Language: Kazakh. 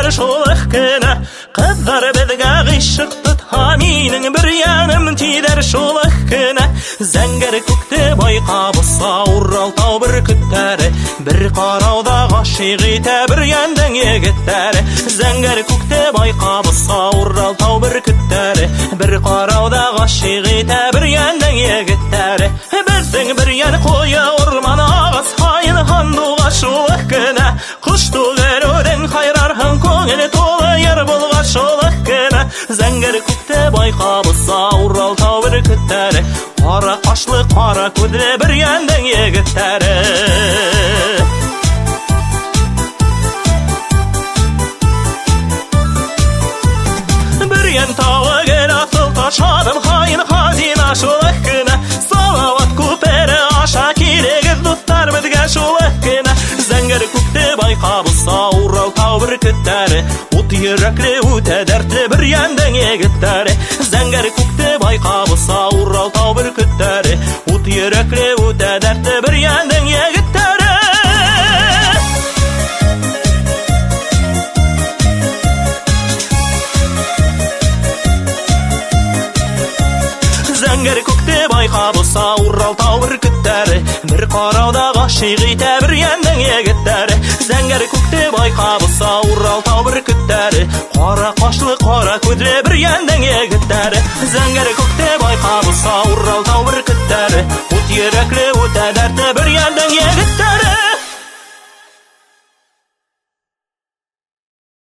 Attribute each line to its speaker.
Speaker 1: тидер шулық күні. Қыздар бізге ғишықты таминің бір яным тидер шулық күні. Зәңгір көкті байқабыса Уралтау бір күттәрі, бір қарауда ғашиқ ете бір яндың егіттәрі. Зәңгір көкті байқабыса Уралтау бір күттәрі, бір қарауда ғашиқ ете бір яндың егіттәрі. Біздің бір ян қойы орман ағыз хайын хандуға шулық күні. Құшты көруден қайрархын көңілі толы ер болға шулық күні. Зәңгір көкті байқабыса Уралтау бір күттәрі, қара қашлы қара көзлі бір яндың егіттәрі. Бір ян тауы кел асыл ташадым хайын хазина шулық күні. Салават көпері аша керегіз достар бізге шулық күні. Зәңгір көкті байқабыса Уралтау бір күттәрі, от үйреклі өте дәртлі бір яндың егіттәрі. Зәңгір көкті байқабыса Уралтау бір күттәрі, от үйреклі өте дәртлі бір яндың егіттәрі. Зәңгір көкті байқабыса Уралтау бір күттәрі, бір қарауда ғашиқ ете бір яндың егіттәрі. Зәңгір көкті байқабыса Уралтау бір күттәрі, қара қашлы қара көзлі бір яндың егіттәрі. Зәңгір көкті байқабыса Уралтау бір күттәрі, от үйреклі өте дәртлі бір яндың егіттәрі.